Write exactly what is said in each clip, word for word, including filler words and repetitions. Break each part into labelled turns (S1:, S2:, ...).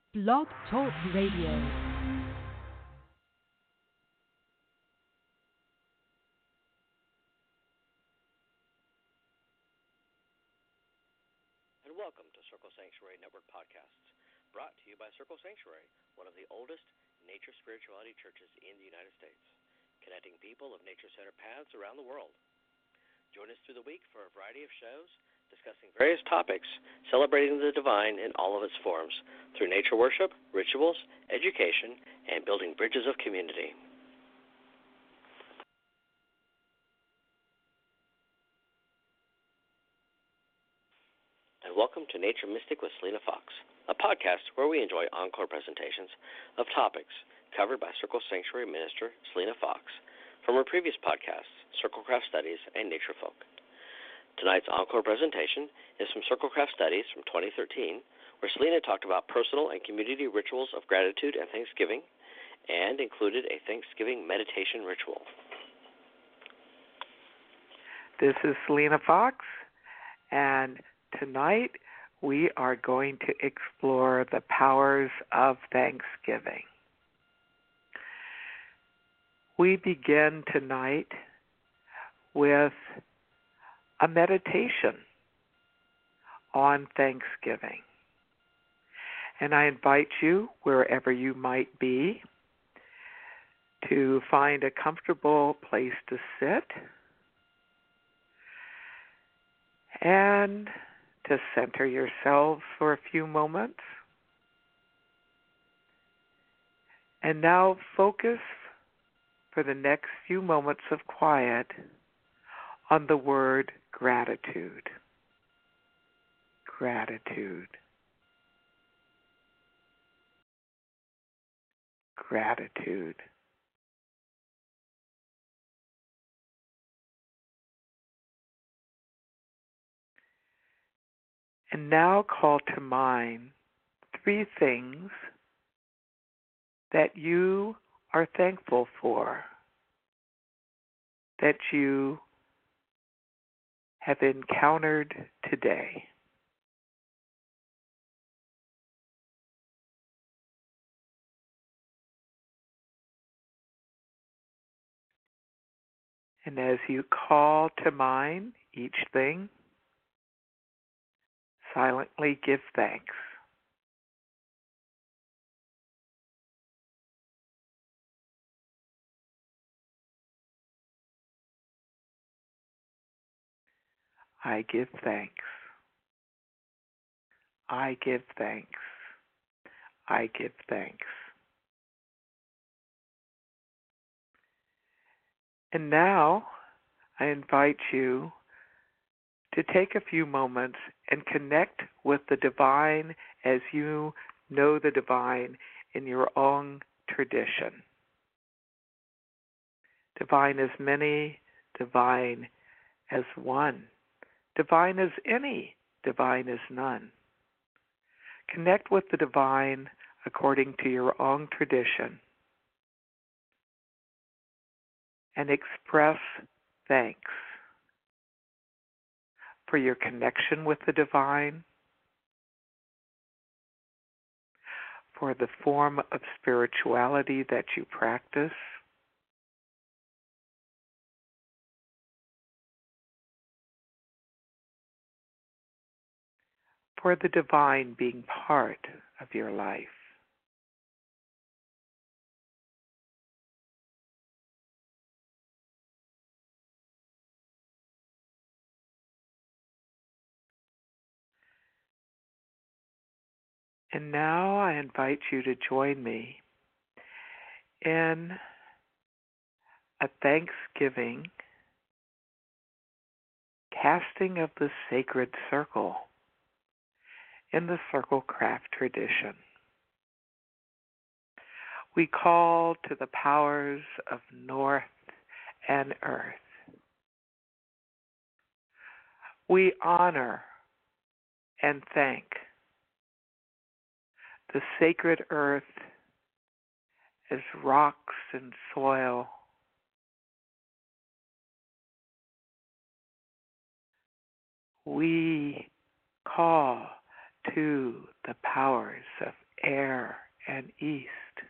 S1: Blog Talk Radio.
S2: And welcome to Circle Sanctuary Network Podcasts, brought to you by Circle Sanctuary, one of the oldest nature spirituality churches in the United States, connecting people of nature-centered paths around the world. Join us through the week for a variety of shows discussing various topics, celebrating the divine in all of its forms, through nature worship, rituals, education, and building bridges of community. And welcome to Nature Mystic with Selena Fox, a podcast where we enjoy encore presentations of topics covered by Circle Sanctuary Minister Selena Fox from her previous podcasts, Circlecraft Studies and Nature Folk. Tonight's encore presentation is from Circlecraft Studies from twenty thirteen, where Selena talked about personal and community rituals of gratitude and thanksgiving, and included a Thanksgiving meditation ritual.
S3: This is Selena Fox, and tonight we are going to explore the powers of Thanksgiving. We begin tonight with a meditation on Thanksgiving. And I invite you, wherever you might be, to find a comfortable place to sit and to center yourselves for a few moments. And now focus for the next few moments of quiet on the word gratitude. Gratitude. Gratitude. And now call to mind three things that you are thankful for, that you have encountered today. And as you call to mind each thing, silently give thanks. I give thanks. I give thanks. I give thanks. And now I invite you to take a few moments and connect with the divine as you know the divine in your own tradition. Divine as many, divine as one. Divine as any, divine as none. Connect with the divine according to your own tradition and express thanks for your connection with the divine, for the form of spirituality that you practice, for the divine being part of your life. And now I invite you to join me in a Thanksgiving casting of the sacred circle in the Circlecraft tradition. We call to the powers of North and Earth. We honor and thank the sacred earth as rocks and soil, we call to the powers of air and east,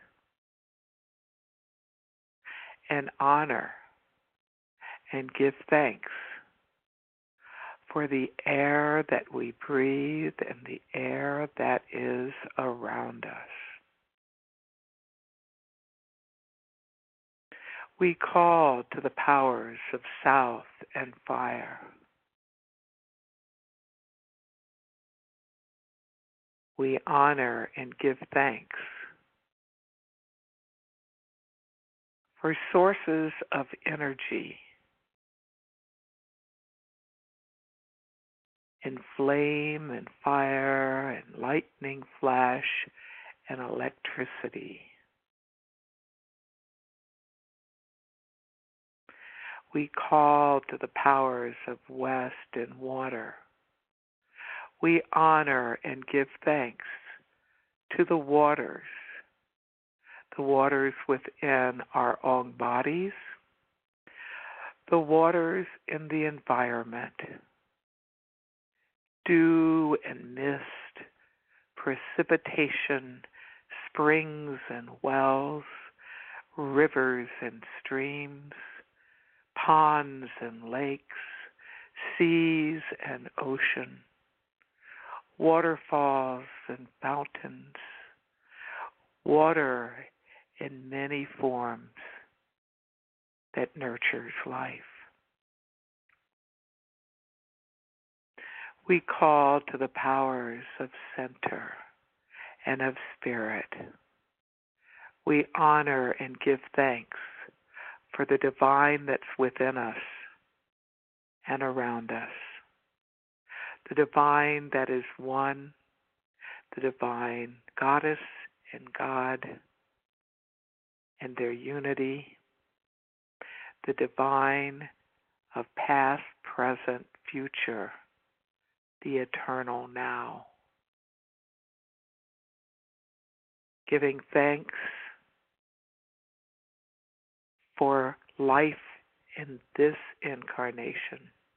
S3: and honor and give thanks for the air that we breathe and the air that is around us. We call to the powers of south and fire. We honor and give thanks for sources of energy in flame and fire and lightning flash and electricity. We call to the powers of west and water. We honor and give thanks to the waters, the waters within our own bodies, the waters in the environment, dew and mist, precipitation, springs and wells, rivers and streams, ponds and lakes, seas and ocean, waterfalls and fountains, water in many forms that nurtures life. We call to the powers of center and of spirit. We honor and give thanks for the divine that's within us and around us. The divine that is one, the divine goddess and God and their unity, the divine of past, present, future, the eternal now. Giving thanks for life in this incarnation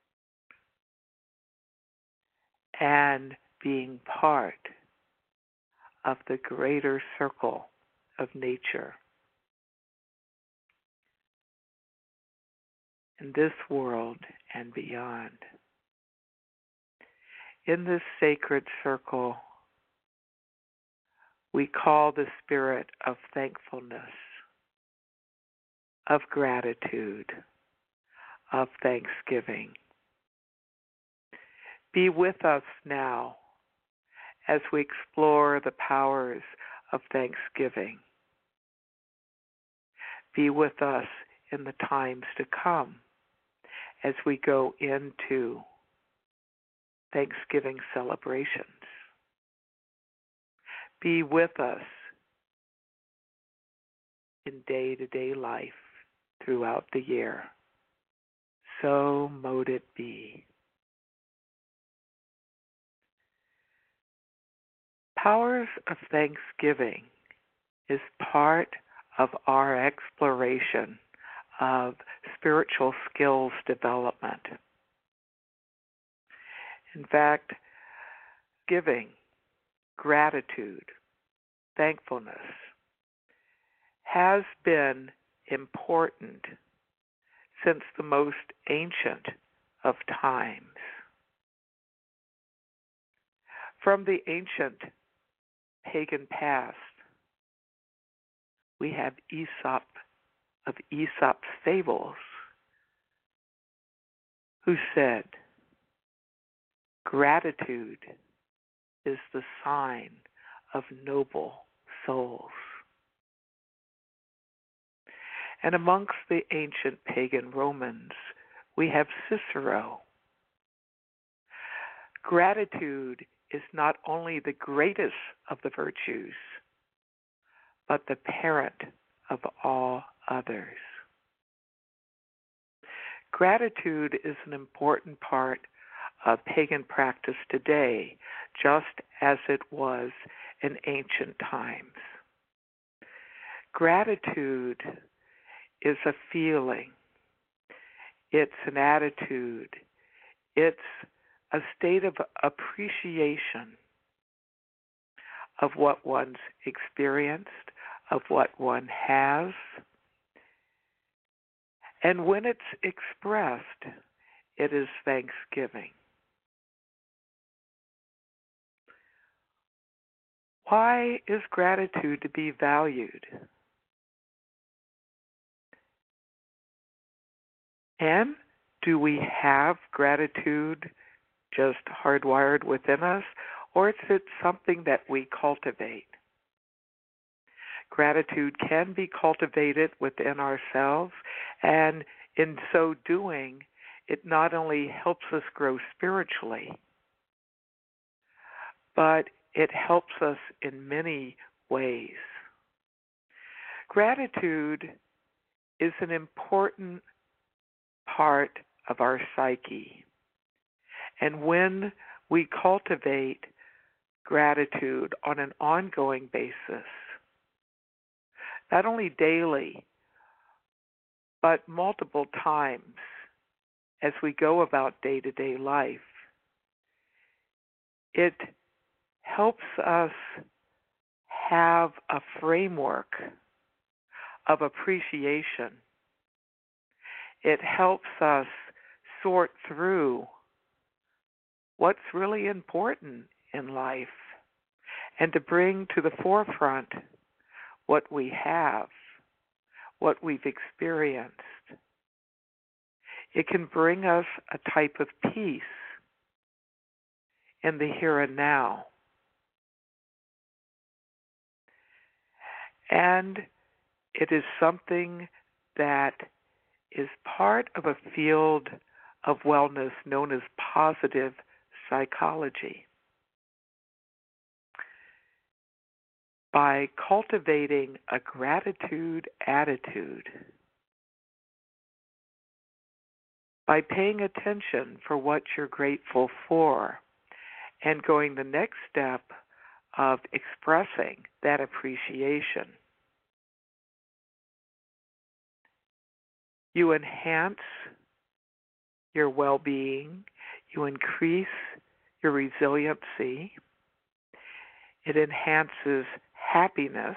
S3: and being part of the greater circle of nature in this world and beyond. In this sacred circle, we call the spirit of thankfulness, of gratitude, of thanksgiving. Be with us now as we explore the powers of thanksgiving. Be with us in the times to come as we go into Thanksgiving celebrations. Be with us in day-to-day life throughout the year. So mote it be. Powers of Thanksgiving is part of our exploration of spiritual skills development. In fact, giving, gratitude, thankfulness has been important since the most ancient of times. From the ancient pagan past, we have Aesop of Aesop's fables, who said, gratitude is the sign of noble souls. And amongst the ancient pagan Romans, we have Cicero. Gratitude is not only the greatest of the virtues, but the parent of all others. Gratitude is an important part of pagan practice today, just as it was in ancient times. Gratitude is a feeling, it's an attitude, it's a state of appreciation of what one's experienced, of what one has. And when it's expressed, it is thanksgiving. Why is gratitude to be valued? And do we have gratitude just hardwired within us, or is it something that we cultivate? Gratitude can be cultivated within ourselves, and in so doing, it not only helps us grow spiritually, but it helps us in many ways. Gratitude is an important part of our psyche. And when we cultivate gratitude on an ongoing basis, not only daily, but multiple times as we go about day-to-day life, it helps us have a framework of appreciation. It helps us sort through what's really important in life and to bring to the forefront what we have, what we've experienced. It can bring us a type of peace in the here and now. And it is something that is part of a field of wellness known as positive psychology. By cultivating a gratitude attitude, by paying attention for what you're grateful for, and going the next step of expressing that appreciation, you enhance your well-being, you increase your resiliency, it enhances happiness,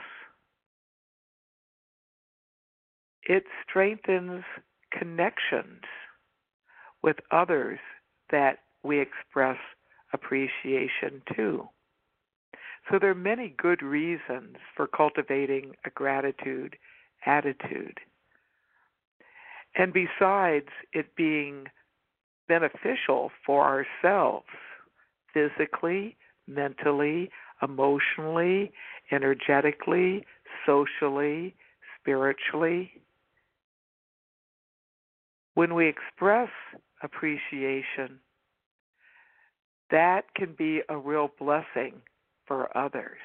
S3: it strengthens connections with others that we express appreciation to. So there are many good reasons for cultivating a gratitude attitude. And besides it being beneficial for ourselves, physically, mentally, emotionally, energetically, socially, spiritually, when we express appreciation, that can be a real blessing for others.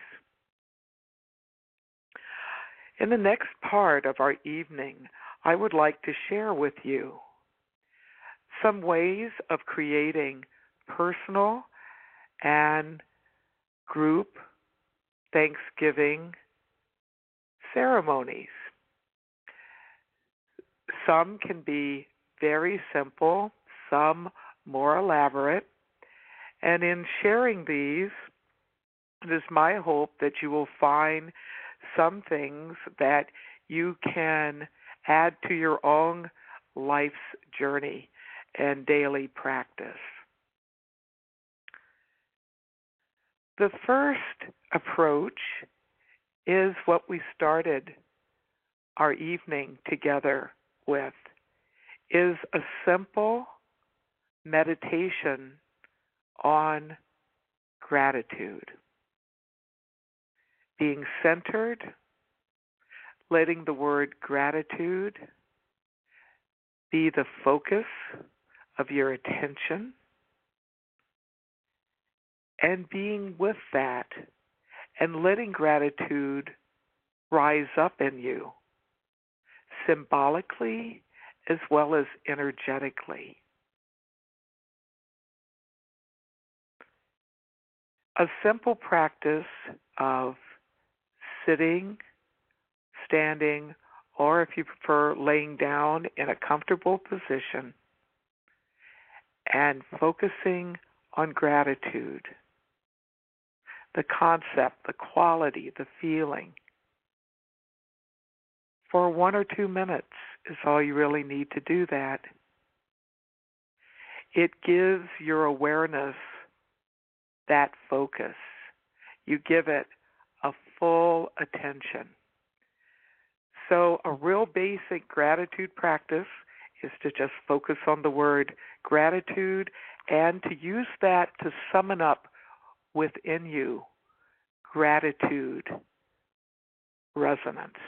S3: In the next part of our evening, I would like to share with you some ways of creating personal and group Thanksgiving ceremonies. Some can be very simple, some more elaborate, and in sharing these, it is my hope that you will find some things that you can add to your own life's journey and daily practice. The first approach is what we started our evening together with, is a simple meditation on gratitude. Being centered, letting the word gratitude be the focus of your attention, and being with that and letting gratitude rise up in you, symbolically as well as energetically. A simple practice of sitting, standing, or if you prefer, laying down in a comfortable position and focusing on gratitude. the concept, the quality, the feeling. For one or two minutes is all you really need to do that. It gives your awareness that focus. You give it a full attention. So a real basic gratitude practice is to just focus on the word gratitude and to use that to summon up within you gratitude resonance.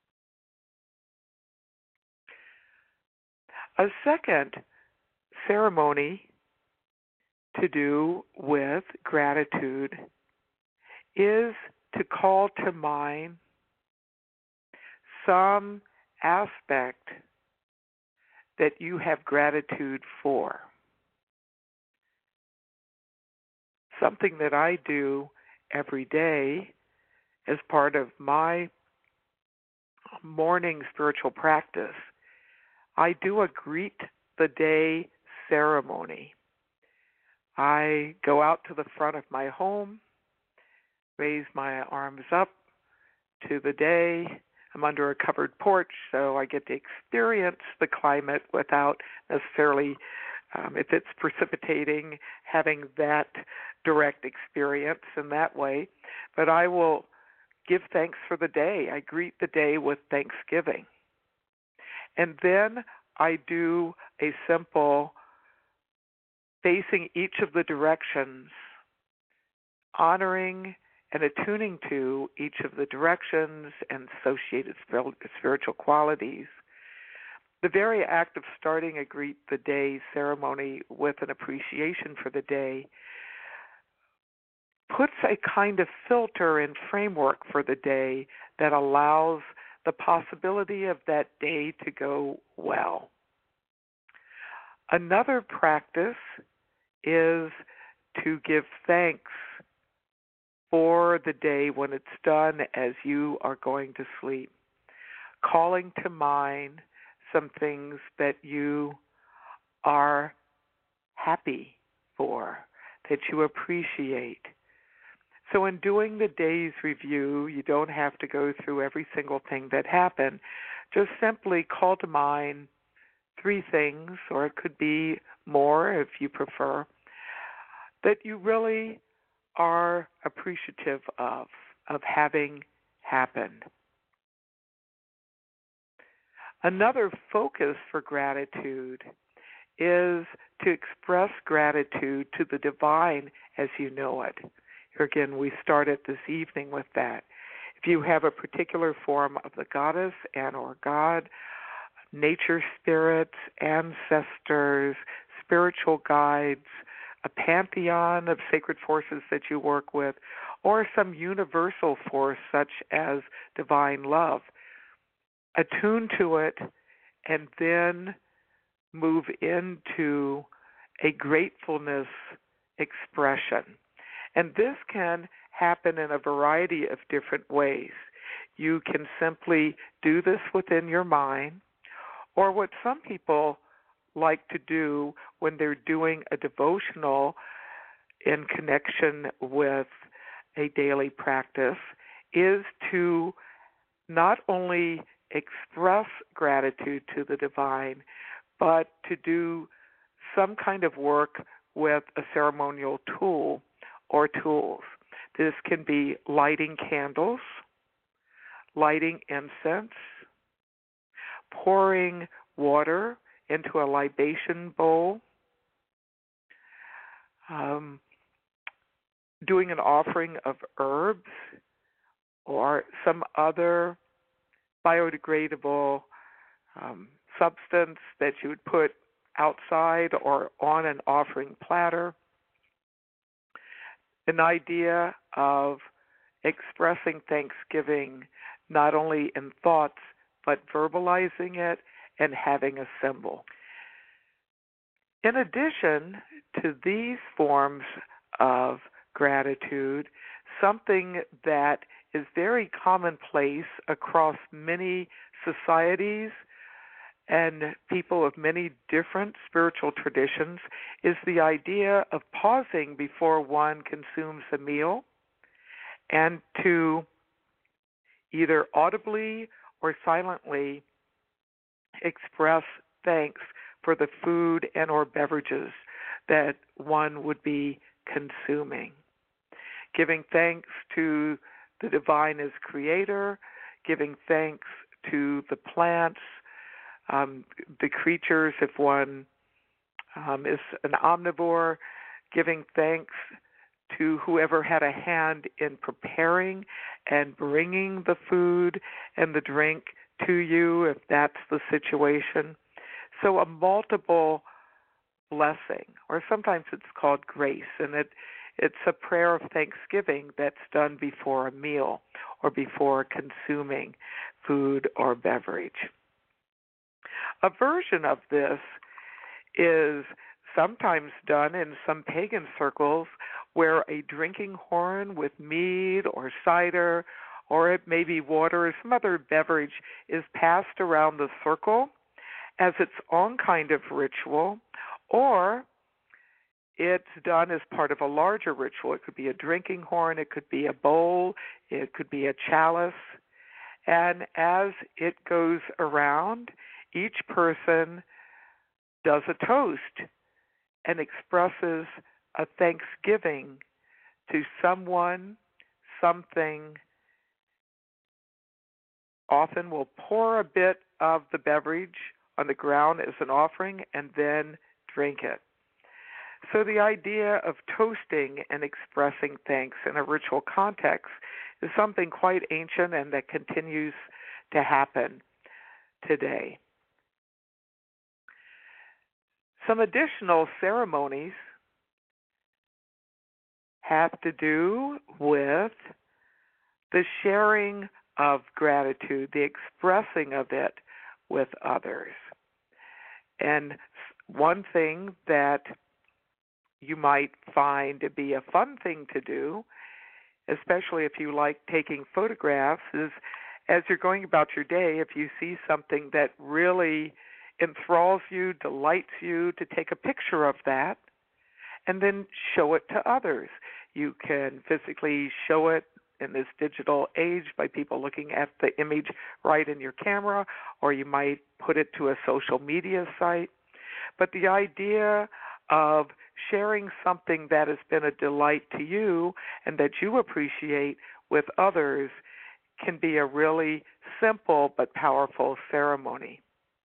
S3: A second ceremony to do with gratitude is to call to mind some aspect that you have gratitude for. Something that I do every day as part of my morning spiritual practice. I do a greet the day ceremony. I go out to the front of my home, raise my arms up to the day. I'm under a covered porch, so I get to experience the climate without necessarily, um, if it's precipitating, having that direct experience in that way. But I will give thanks for the day. I greet the day with thanksgiving. And then I do a simple facing each of the directions, honoring and attuning to each of the directions and associated spiritual qualities. The very act of starting a Greet the Day ceremony with an appreciation for the day puts a kind of filter and framework for the day that allows the possibility of that day to go well. Another practice is to give thanks for the day when it's done as you are going to sleep, calling to mind some things that you are happy for, that you appreciate. So in doing the day's review, you don't have to go through every single thing that happened. Just simply call to mind three things, or it could be more if you prefer, that you really are appreciative of, of having happened. Another focus for gratitude is to express gratitude to the divine as you know it. Here again, we started this evening with that. If you have a particular form of the goddess and or God, nature spirits, ancestors, spiritual guides, a pantheon of sacred forces that you work with, or some universal force such as divine love, attune to it and then move into a gratefulness expression. And this can happen in a variety of different ways. You can simply do this within your mind, or what some people like to do when they're doing a devotional in connection with a daily practice is to not only express gratitude to the divine, but to do some kind of work with a ceremonial tool or tools. This can be lighting candles, lighting incense, pouring water into a libation bowl, um, doing an offering of herbs or some other biodegradable um, substance that you would put outside or on an offering platter. An idea of expressing thanksgiving not only in thoughts but verbalizing it and having a symbol. In addition to these forms of gratitude, something that is very commonplace across many societies and people of many different spiritual traditions is the idea of pausing before one consumes a meal and to either audibly or silently express thanks for the food and or beverages that one would be consuming. Giving thanks to the divine as creator, giving thanks to the plants, um, the creatures, if one um, is an omnivore, giving thanks to whoever had a hand in preparing and bringing the food and the drink to you, if that's the situation. So a multiple blessing, or sometimes it's called grace, and it it's a prayer of thanksgiving that's done before a meal or before consuming food or beverage. A version of this is sometimes done in some pagan circles where a drinking horn with mead or cider, or it may be water or some other beverage, is passed around the circle as its own kind of ritual, or it's done as part of a larger ritual. It could be a drinking horn, it could be a bowl, it could be a chalice. And as it goes around, each person does a toast and expresses a thanksgiving to someone, something. Often will pour a bit of the beverage on the ground as an offering and then drink it. So the idea of toasting and expressing thanks in a ritual context is something quite ancient and that continues to happen today. Some additional ceremonies have to do with the sharing of gratitude, the expressing of it with others. And one thing that you might find to be a fun thing to do, especially if you like taking photographs, is as you're going about your day, if you see something that really enthralls you, delights you, to take a picture of that and then show it to others. You can physically show it in this digital age by people looking at the image right in your camera, or you might put it to a social media site. But the idea of sharing something that has been a delight to you and that you appreciate with others can be a really simple but powerful ceremony.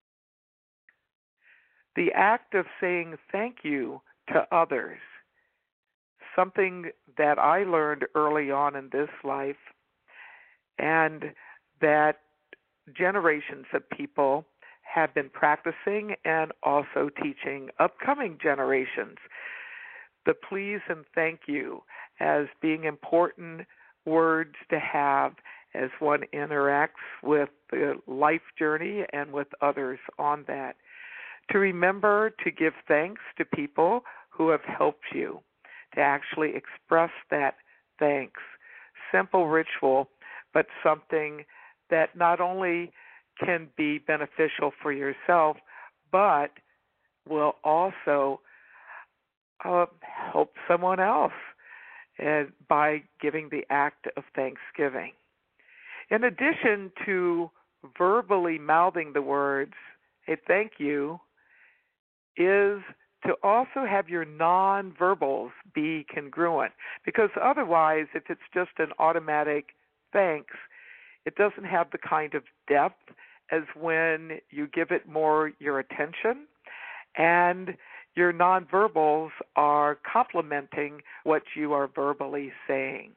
S3: The act of saying thank you to others, something that I learned early on in this life, and that generations of people have been practicing and also teaching upcoming generations. The please and thank you as being important words to have as one interacts with the life journey and with others on that. To remember to give thanks to people who have helped you, to actually express that thanks. Simple ritual, but something that not only can be beneficial for yourself, but will also uh, help someone else and by giving the act of thanksgiving. In addition to verbally mouthing the words, hey, thank you, is to also have your nonverbals be congruent. Because otherwise, if it's just an automatic thanks, it doesn't have the kind of depth as when you give it more your attention, and your nonverbals are complementing what you are verbally saying.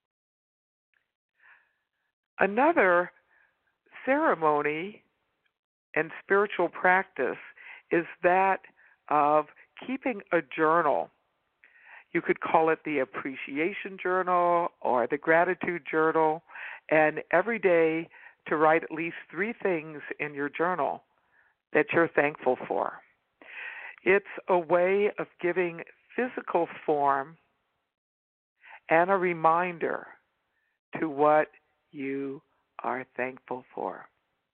S3: Another ceremony and spiritual practice is that of keeping a journal. You could call it the appreciation journal or the gratitude journal, and every day to write at least three things in your journal that you're thankful for. It's a way of giving physical form and a reminder to what you are thankful for.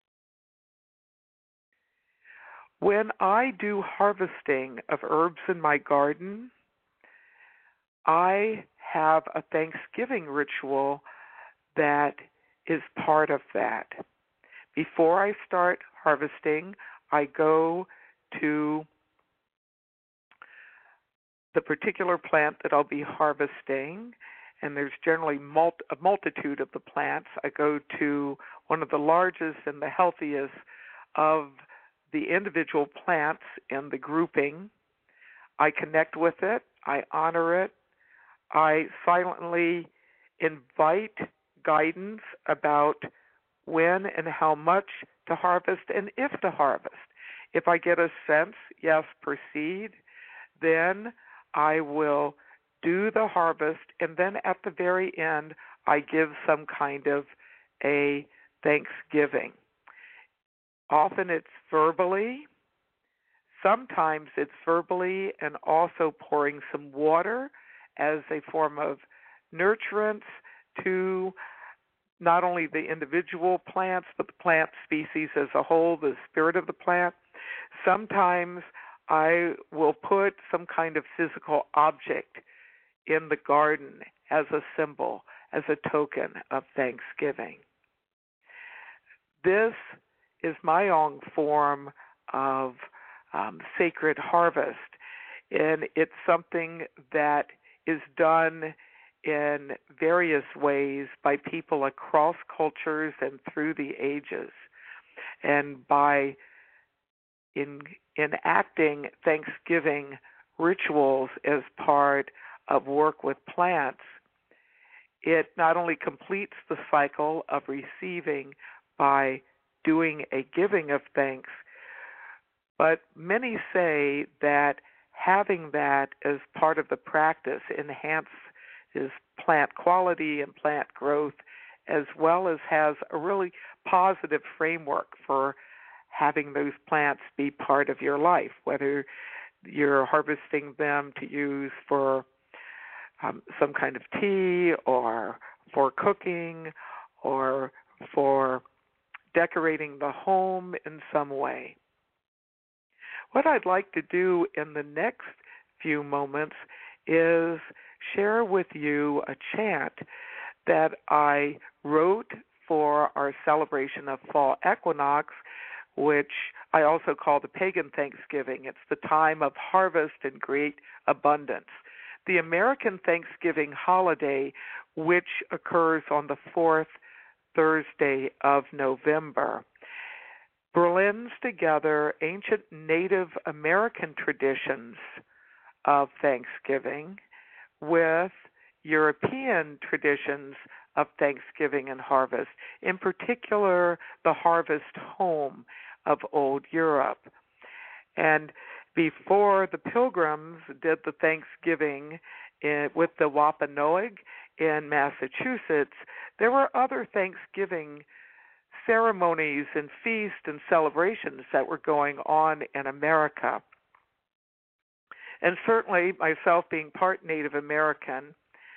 S3: When I do harvesting of herbs in my garden, I have a Thanksgiving ritual that is part of that. Before I start harvesting, I go to the particular plant that I'll be harvesting, and there's generally mul- a multitude of the plants. I go to one of the largest and the healthiest of the individual plants in the grouping. I connect with it. I honor it. I silently invite guidance about when and how much to harvest and if to harvest. If I get a sense, yes, proceed, then I will do the harvest, and then at the very end, I give some kind of a thanksgiving. Often it's verbally. Sometimes it's verbally and also pouring some water as a form of nurturance to not only the individual plants, but the plant species as a whole, the spirit of the plant. Sometimes I will put some kind of physical object in the garden as a symbol, as a token of thanksgiving. This is my own form of um, sacred harvest, and it's something that is done in various ways by people across cultures and through the ages. And by in, enacting Thanksgiving rituals as part of work with plants, it not only completes the cycle of receiving by doing a giving of thanks, but many say that having that as part of the practice enhances plant quality and plant growth, as well as has a really positive framework for having those plants be part of your life, whether you're harvesting them to use for um, some kind of tea or for cooking or for decorating the home in some way. What I'd like to do in the next few moments is share with you a chant that I wrote for our celebration of fall equinox, which I also call the pagan Thanksgiving. It's the time of harvest and great abundance. The American Thanksgiving holiday, which occurs on the fourth Thursday of November, blends together ancient Native American traditions of Thanksgiving with European traditions of Thanksgiving and harvest, in particular the harvest home of old Europe. And before the Pilgrims did the Thanksgiving in, with the Wampanoag in Massachusetts, there were other Thanksgiving ceremonies and feasts and celebrations that were going on in America. And certainly, myself being part Native American,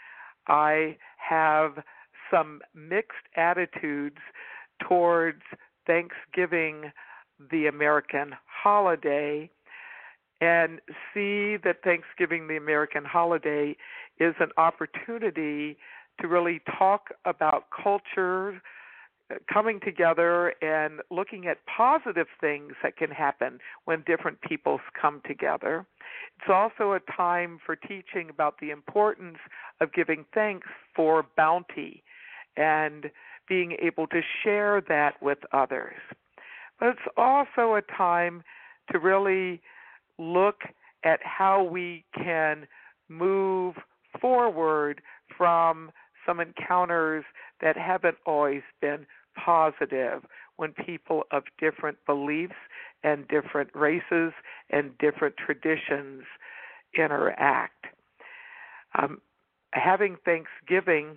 S3: I have some mixed attitudes towards Thanksgiving, the American holiday, and see that Thanksgiving, the American holiday, is an opportunity to really talk about culture, coming together and looking at positive things that can happen when different peoples come together. It's also a time for teaching about the importance of giving thanks for bounty and being able to share that with others. But it's also a time to really look at how we can move forward from some encounters that haven't always been positive when people of different beliefs and different races and different traditions interact. Um, having Thanksgiving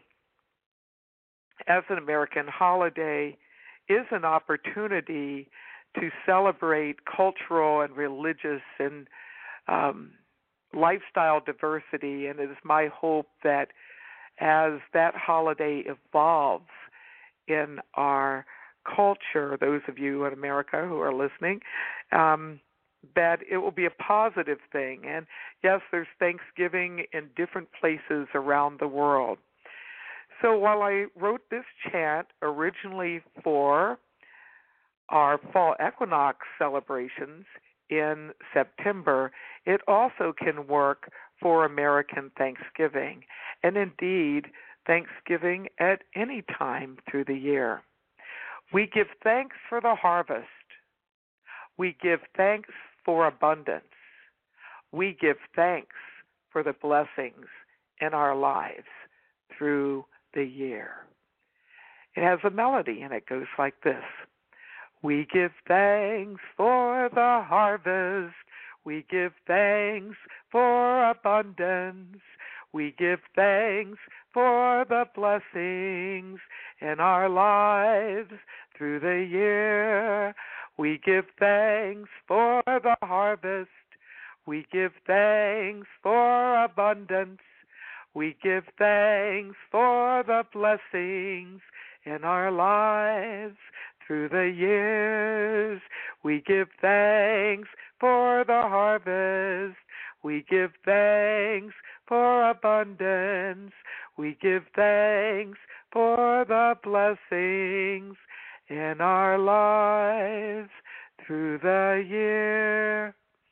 S3: as an American holiday is an opportunity to celebrate cultural and religious and um, lifestyle diversity, and it is my hope that as that holiday evolves in our culture, those of you in America who are listening, um, that it will be a positive thing. And yes, there's Thanksgiving in different places around the world. So while I wrote this chant originally for our fall equinox celebrations in September, it also can work for American Thanksgiving, and indeed Thanksgiving at any time through the year. We give thanks for the harvest. We give thanks for abundance. We give thanks for the blessings in our lives through the year. It has a melody, and it goes like this. We give thanks for the harvest. We give thanks for abundance. We give thanks for the blessings in our lives through the year. We give thanks for the harvest. We give thanks for abundance. We give thanks for the blessings in our lives through the years. We give thanks for the harvest. We give thanks for abundance. We give thanks for the blessings in our lives through the year.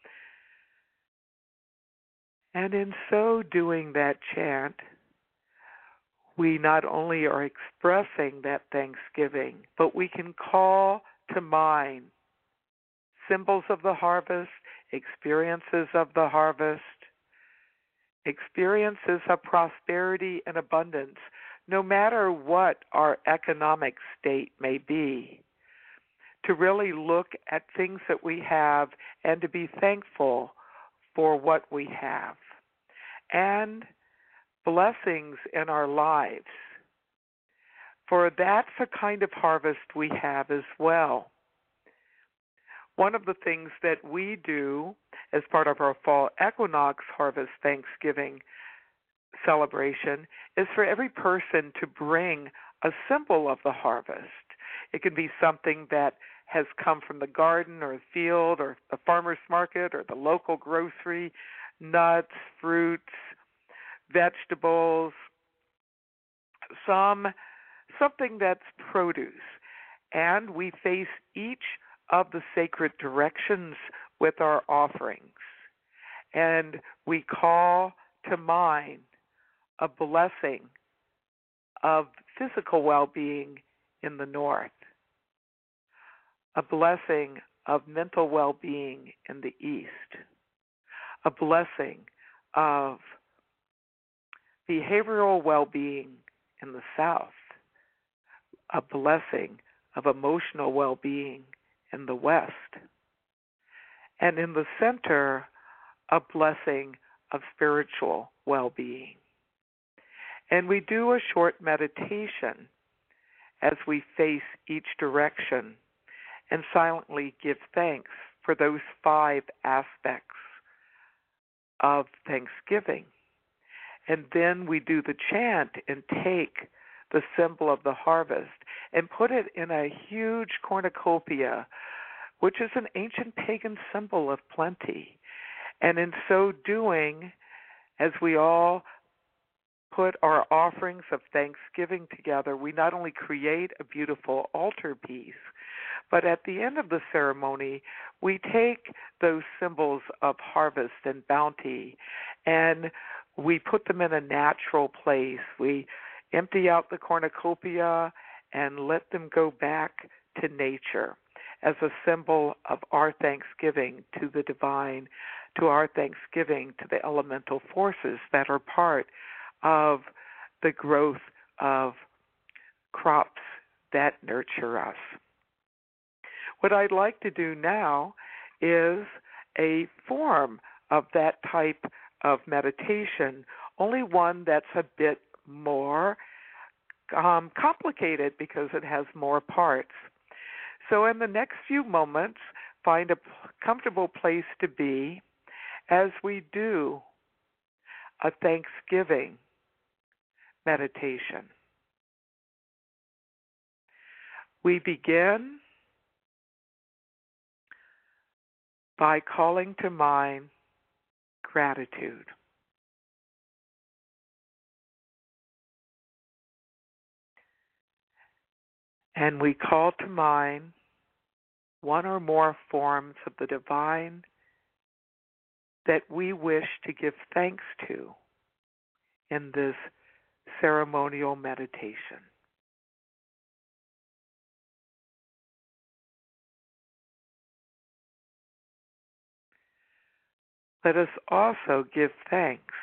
S3: And in so doing that chant, we not only are expressing that thanksgiving, but we can call to mind symbols of the harvest, experiences of the harvest, experiences of prosperity and abundance, no matter what our economic state may be, to really look at things that we have and to be thankful for what we have, and blessings in our lives, for that's a kind of harvest we have as well. One of the things that we do as part of our fall equinox harvest Thanksgiving celebration is for every person to bring a symbol of the harvest. It can be something that has come from the garden or the field or the farmer's market or the local grocery, nuts, fruits, vegetables, some something that's produce. And we face each of the sacred directions with our offerings. And we call to mind a blessing of physical well-being in the north, a blessing of mental well-being in the east, a blessing of behavioral well-being in the south, a blessing of emotional well-being in the west, and in the center, a blessing of spiritual well-being. And we do a short meditation as we face each direction and silently give thanks for those five aspects of Thanksgiving. And then we do the chant and take the symbol of the harvest and put it in a huge cornucopia, which is an ancient pagan symbol of plenty. And in so doing, as we all put our offerings of thanksgiving together, we not only create a beautiful altar piece, but at the end of the ceremony, we take those symbols of harvest and bounty and we put them in a natural place. We empty out the cornucopia and let them go back to nature as a symbol of our thanksgiving to the divine, to our thanksgiving to the elemental forces that are part of the growth of crops that nurture us. What I'd like to do now is a form of that type of meditation, only one that's a bit more um, complicated because it has more parts. So in the next few moments, find a comfortable place to be as we do a Thanksgiving meditation. We begin by calling to mind gratitude. And we call to mind one or more forms of the divine that we wish to give thanks to in this ceremonial meditation. Let us also give thanks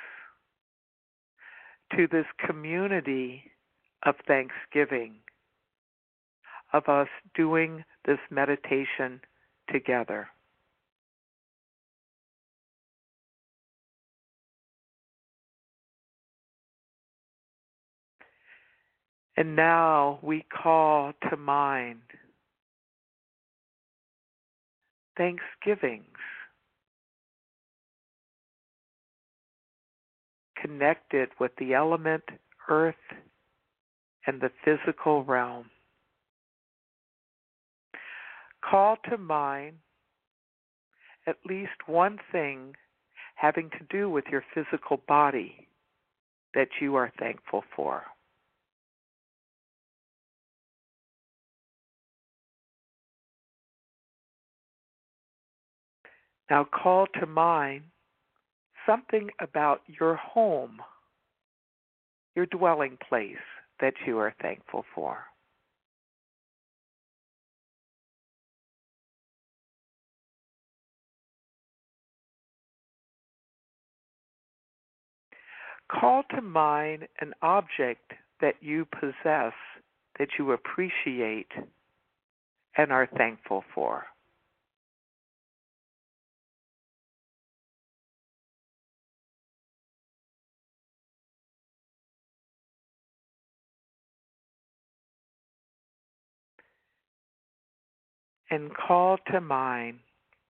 S3: to this community of thanksgiving, of us doing this meditation together. And now we call to mind thanksgivings connected with the element earth and the physical realm. Call to mind at least one thing having to do with your physical body that you are thankful for. Now call to mind something about your home, your dwelling place that you are thankful for. Call to mind an object that you possess that you appreciate and are thankful for. And call to mind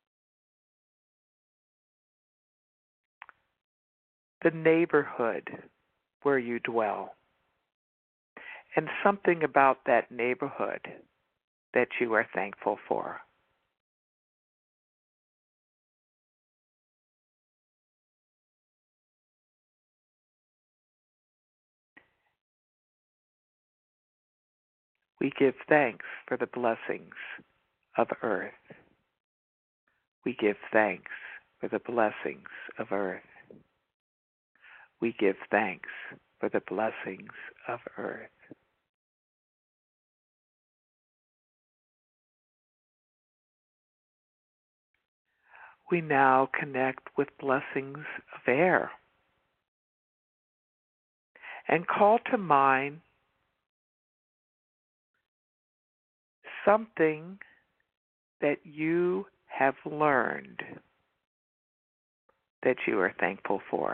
S3: the neighborhood where you dwell and something about that neighborhood that you are thankful for. We give thanks for the blessings of earth. We give thanks for the blessings of earth. We give thanks for the blessings of earth. We now connect with blessings of air and call to mind something that you have learned that you are thankful for.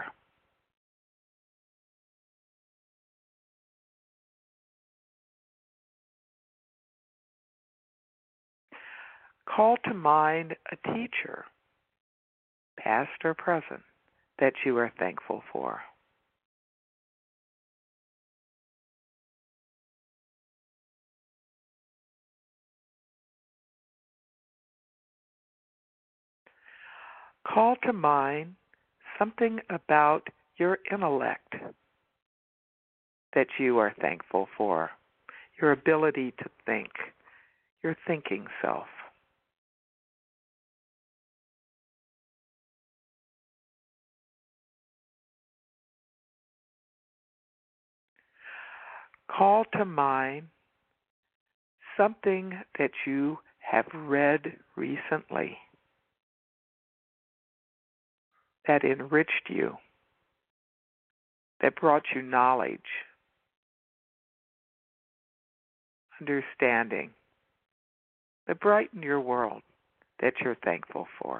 S3: Call to mind a teacher, past or present, that you are thankful for. Call to mind something about your intellect that you are thankful for, your ability to think, your thinking self. Call to mind something that you have read recently that enriched you, that brought you knowledge, understanding, that brightened your world that you're thankful for.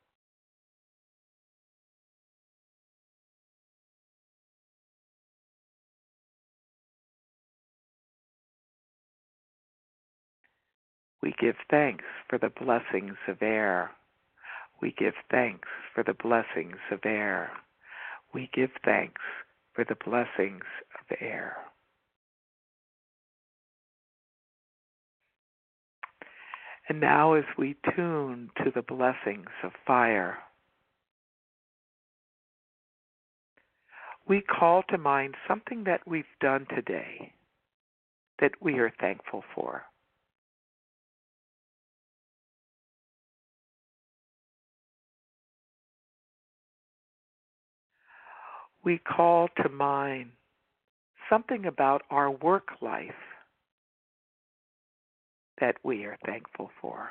S3: We give thanks for the blessings of air. We give thanks for the blessings of air. We give thanks for the blessings of air. And now as we tune to the blessings of fire, we call to mind something that we've done today that we are thankful for. We call to mind something about our work life that we are thankful for.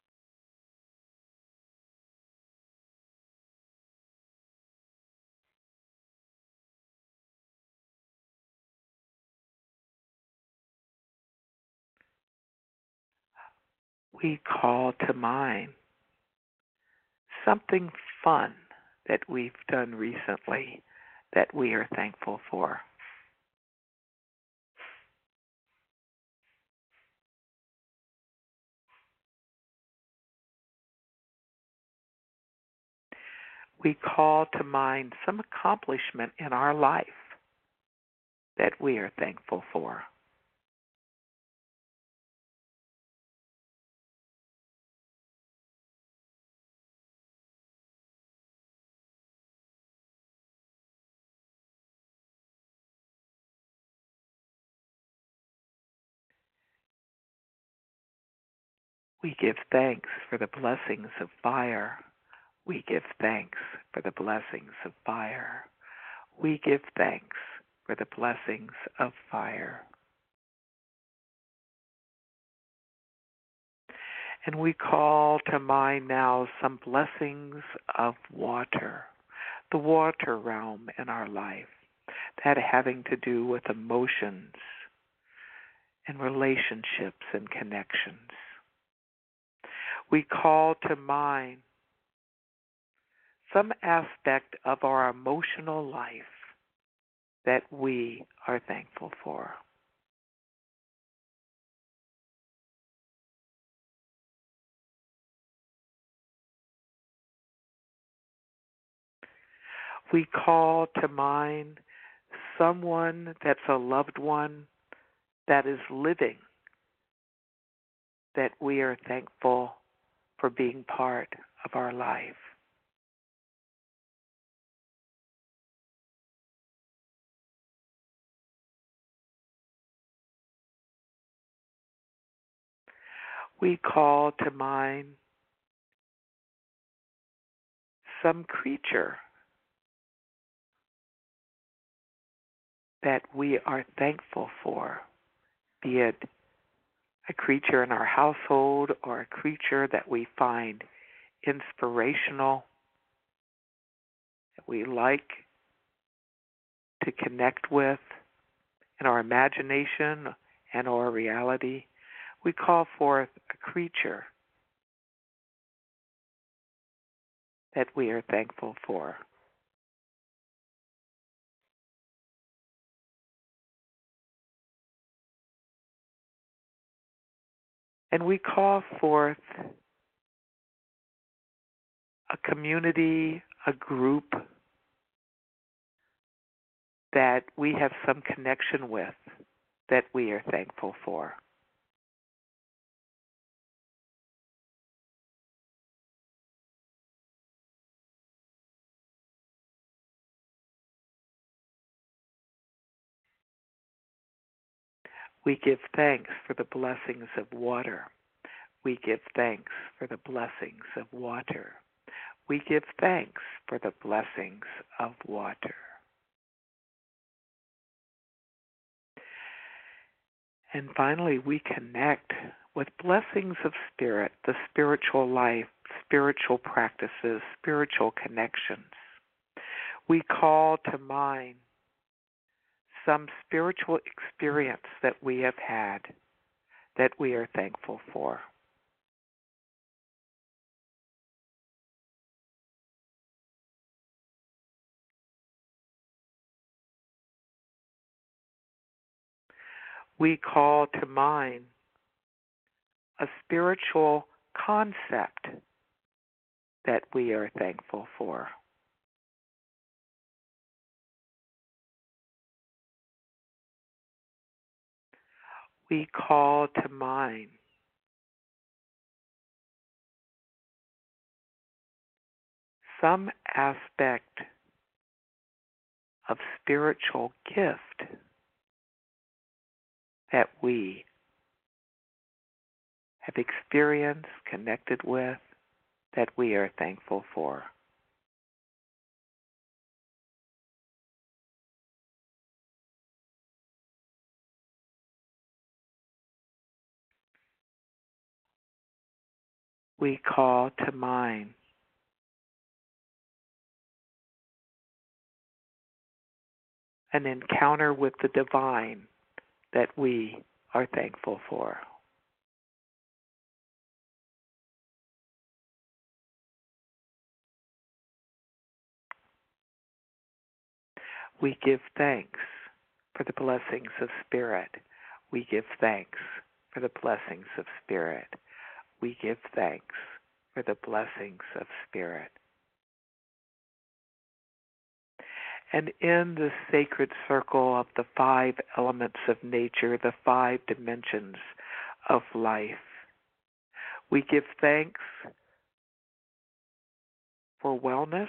S3: We call to mind something fun that we've done recently that we are thankful for. We call to mind some accomplishment in our life that we are thankful for. We give thanks for the blessings of fire. We give thanks for the blessings of fire. We give thanks for the blessings of fire. And we call to mind now some blessings of water, the water realm in our life, that having to do with emotions and relationships and connections. We call to mind some aspect of our emotional life that we are thankful for. We call to mind someone that's a loved one that is living, that we are thankful for being part of our life. We call to mind some creature that we are thankful for, be it a creature in our household or a creature that we find inspirational, that we like to connect with in our imagination and our reality. We call forth a creature that we are thankful for. And we call forth a community, a group that we have some connection with that we are thankful for. We give thanks for the blessings of water. We give thanks for the blessings of water. We give thanks for the blessings of water. And finally, we connect with blessings of spirit, the spiritual life, spiritual practices, spiritual connections. We call to mind some spiritual experience that we have had that we are thankful for. We call to mind a spiritual concept that we are thankful for. We call to mind some aspect of spiritual gift that we have experienced, connected with, that we are thankful for. We call to mind an encounter with the divine that we are thankful for. We give thanks for the blessings of Spirit. We give thanks for the blessings of Spirit. We give thanks for the blessings of Spirit. And in the sacred circle of the five elements of nature, the five dimensions of life, we give thanks for wellness,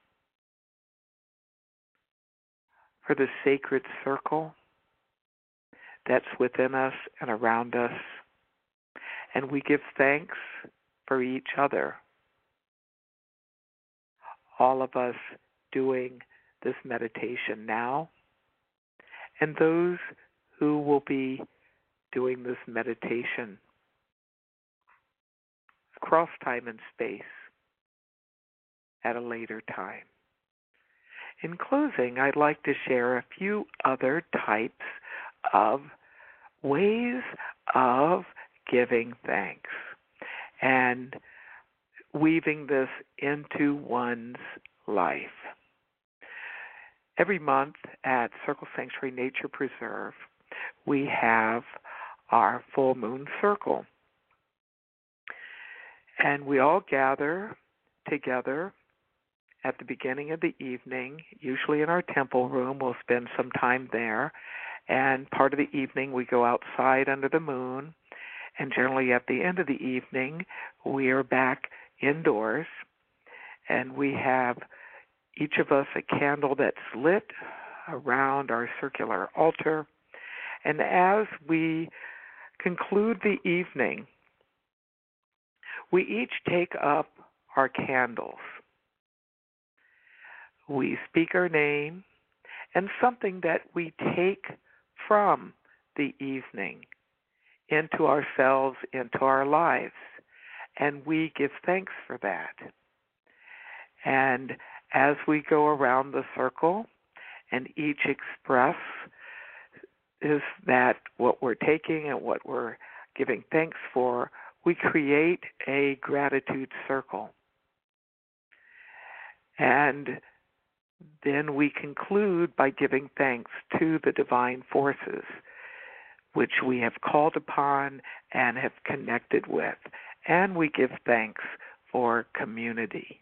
S3: for the sacred circle that's within us and around us. And we give thanks for each other, all of us doing this meditation now, and those who will be doing this meditation across time and space at a later time. In closing, I'd like to share a few other types of ways of giving thanks and weaving this into one's life. Every month at Circle Sanctuary Nature Preserve, we have our full moon circle. And we all gather together at the beginning of the evening, usually in our temple room. We'll spend some time there. And part of the evening we go outside under the moon. And generally at the end of the evening, we are back indoors. And we have each of us a candle that's lit around our circular altar. And as we conclude the evening, we each take up our candles. We speak our name and something that we take from the evening into ourselves, into our lives, and we give thanks for that. And as we go around the circle and each express is that what we're taking and what we're giving thanks for, we create a gratitude circle. And then we conclude by giving thanks to the divine forces which we have called upon and have connected with. And we give thanks for community.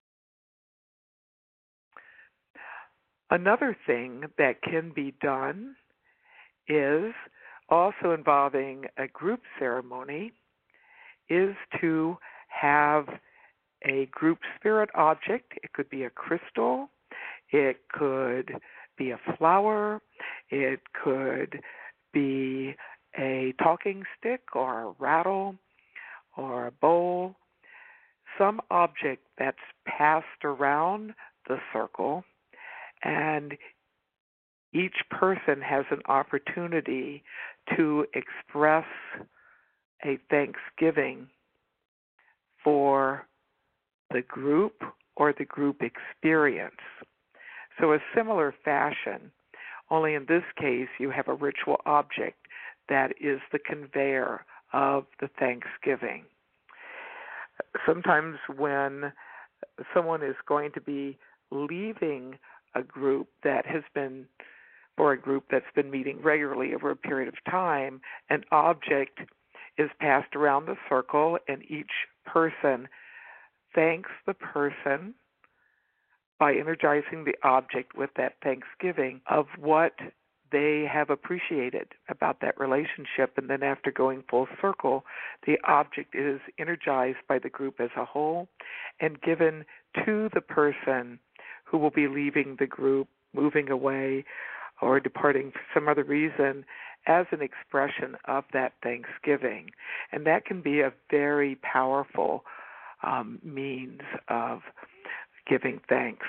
S3: Another thing that can be done is also involving a group ceremony is to have a group spirit object. It could be a crystal. It could be a flower. It could be a talking stick or a rattle or a bowl, some object that's passed around the circle, and each person has an opportunity to express a thanksgiving for the group or the group experience. So a similar fashion, only in this case you have a ritual object that is the conveyor of the thanksgiving. Sometimes when someone is going to be leaving a group that has been, or a group that's been meeting regularly over a period of time, an object is passed around the circle and each person thanks the person by energizing the object with that thanksgiving of what they have appreciated about that relationship. And then after going full circle, the object is energized by the group as a whole and given to the person who will be leaving the group, moving away, or departing for some other reason as an expression of that thanksgiving. And that can be a very powerful um, means of giving thanks.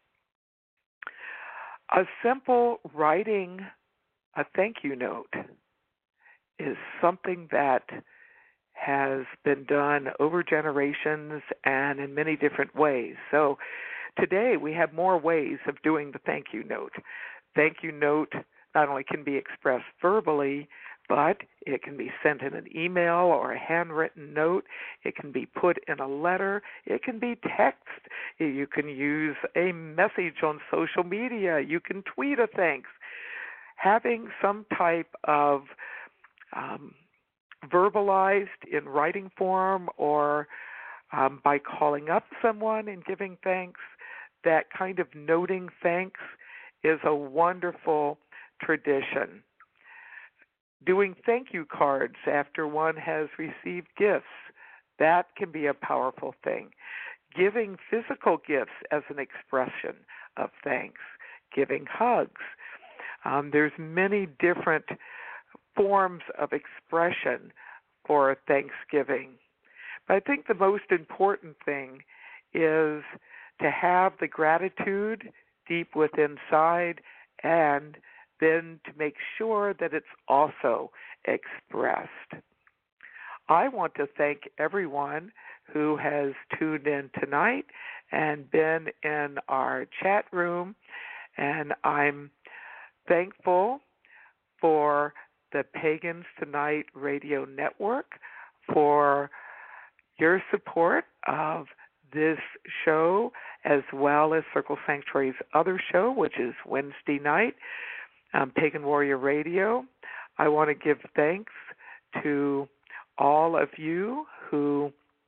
S3: A simple writing a thank you note is something that has been done over generations and in many different ways. So today we have more ways of doing the thank you note. Thank you note not only can be expressed verbally, but it can be sent in an email or a handwritten note. It can be put in a letter. It can be text. You can use a message on social media. You can tweet a thanks. Having some type of um, verbalized in writing form or um, by calling up someone and giving thanks, that kind of noting thanks is a wonderful tradition. Doing thank you cards after one has received gifts, that can be a powerful thing. Giving physical gifts as an expression of thanks. Giving hugs. Um, there's many different forms of expression for Thanksgiving. But I think the most important thing is to have the gratitude deep within inside and then to make sure that it's also expressed. I want to thank everyone who has tuned in tonight and been in our chat room, and I'm thankful for the Pagans Tonight Radio Network for your support of this show, as well as Circle Sanctuary's other show, which is Wednesday night, um, Pagan Warrior Radio. I want to give thanks to all of you who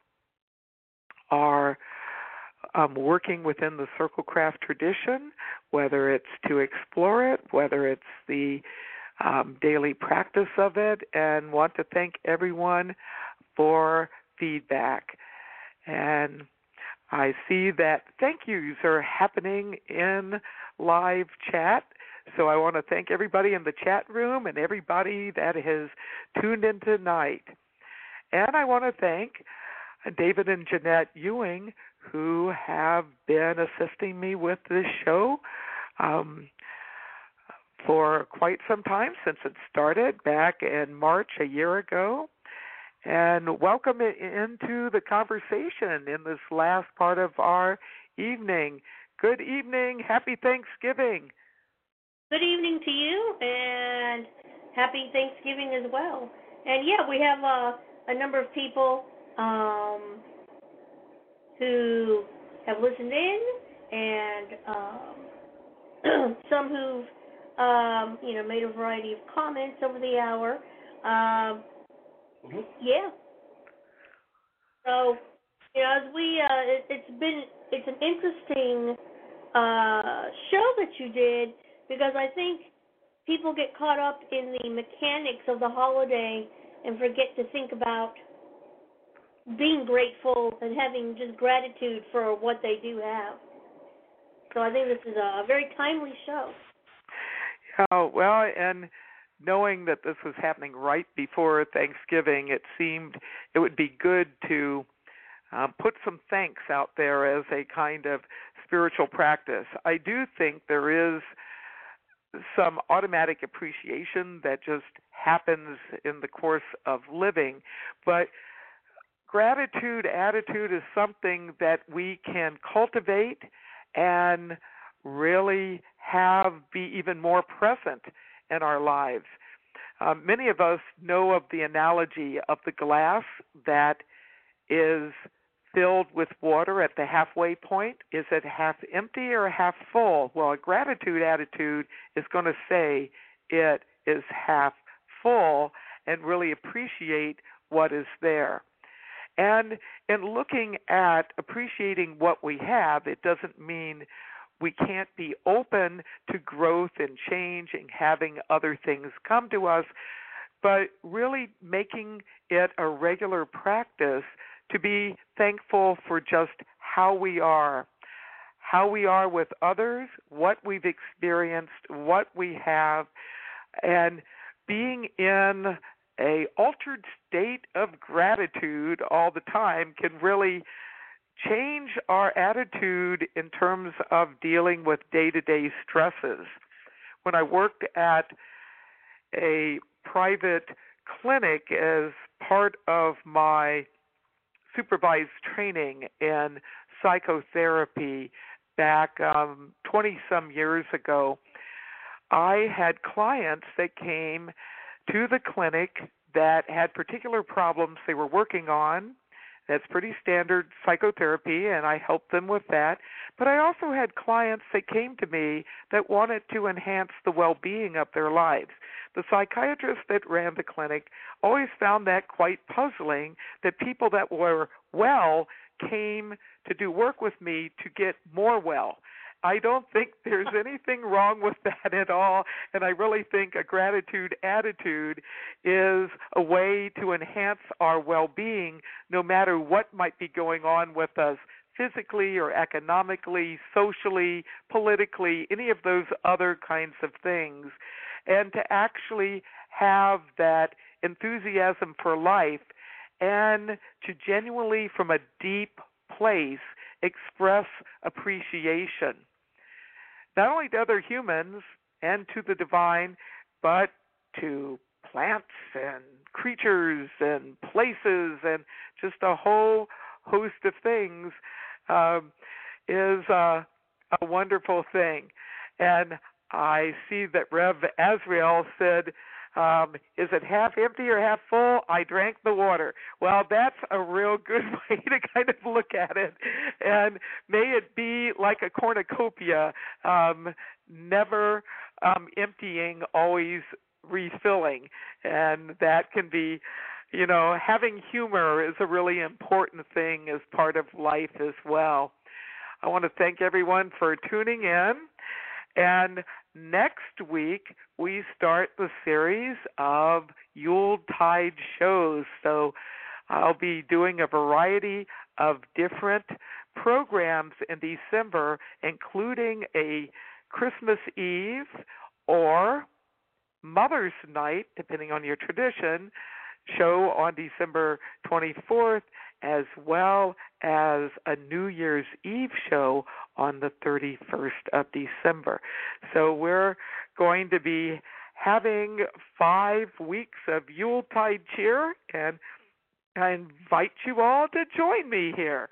S3: are um, working within the Circle Craft tradition, whether it's to explore it, whether it's the um, daily practice of it, and want to thank everyone for feedback. And I see that thank yous are happening in live chat, so I want to thank everybody in the chat room and everybody that has tuned in tonight. And I want to thank David and Jeanette Ewing, who have been assisting me with this show um, for quite some time, since it started back in March a year ago. And welcome into the conversation in this last part of our evening. Good evening. Happy Thanksgiving.
S4: Good evening to you, and happy Thanksgiving as well. And yeah, we have uh, a number of people um, who have listened in, and um, some who've um, you know made a variety of comments over the hour. Um, Mm-hmm. Yeah. So, you know, as we, uh, it, it's been, it's an interesting uh, show that you did, because I think people get caught up in the mechanics of the holiday and forget to think about being grateful and having just gratitude for what they do have. So I think this is a very timely show.
S3: Oh, well, and knowing that this was happening right before Thanksgiving, it seemed it would be good to uh, put some thanks out there as a kind of spiritual practice. I do think there is some automatic appreciation that just happens in the course of living, but gratitude attitude is something that we can cultivate and really have be even more present in our lives. Um, many of us know of the analogy of the glass that is filled with water at the halfway point. Is it half empty or half full? Well, a gratitude attitude is going to say it is half full and really appreciate what is there. And in looking at appreciating what we have, it doesn't mean we can't be open to growth and change and having other things come to us, but really making it a regular practice to be thankful for just how we are, how we are with others, what we've experienced, what we have, and being in a altered state of gratitude all the time can really change our attitude in terms of dealing with day-to-day stresses. When I worked at a private clinic as part of my supervised training in psychotherapy back um, twenty-some years ago, I had clients that came to the clinic that had particular problems they were working on. That's pretty standard psychotherapy, and I helped them with that. But I also had clients that came to me that wanted to enhance the well-being of their lives. The psychiatrist that ran the clinic always found that quite puzzling, that people that were well came to do work with me to get more well. I don't think there's anything wrong with that at all, and I really think a gratitude attitude is a way to enhance our well-being no matter what might be going on with us physically or economically, socially, politically, any of those other kinds of things, and to actually have that enthusiasm for life and to genuinely, from a deep place, express appreciation, not only to other humans and to the divine, but to plants and creatures and places and just a whole host of things um, is uh, a wonderful thing. And I see that Rev Azrael said, Um, is it half empty or half full? I drank the water. Well, that's a real good way to kind of look at it. And may it be like a cornucopia, um, never um, emptying, always refilling. And that can be, you know, having humor is a really important thing as part of life as well. I want to thank everyone for tuning in. And next week, we start the series of Yuletide shows. So I'll be doing a variety of different programs in December, including a Christmas Eve or Mother's Night, depending on your tradition, show on December twenty-fourth, as well as a New Year's Eve show on the thirty-first of December. So we're going to be having five weeks of Yuletide cheer, and I invite you all to join me here.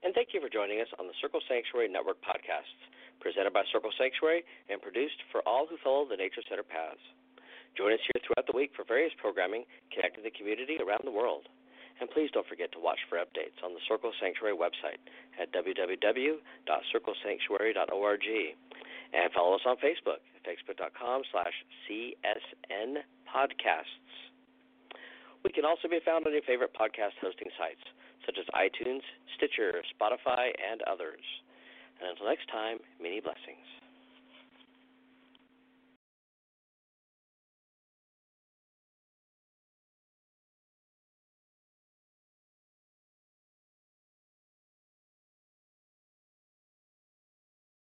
S2: And thank you for joining us on the Circle Sanctuary Network podcasts, presented by Circle Sanctuary and produced for all who follow the Nature Center paths. Join us here throughout the week for various programming connecting the community around the world. And please don't forget to watch for updates on the Circle Sanctuary website at w w w dot circle sanctuary dot org. And follow us on Facebook at facebook.com slash CSN podcasts. We can also be found on your favorite podcast hosting sites, such as iTunes, Stitcher, Spotify, and others. And until next time, many blessings.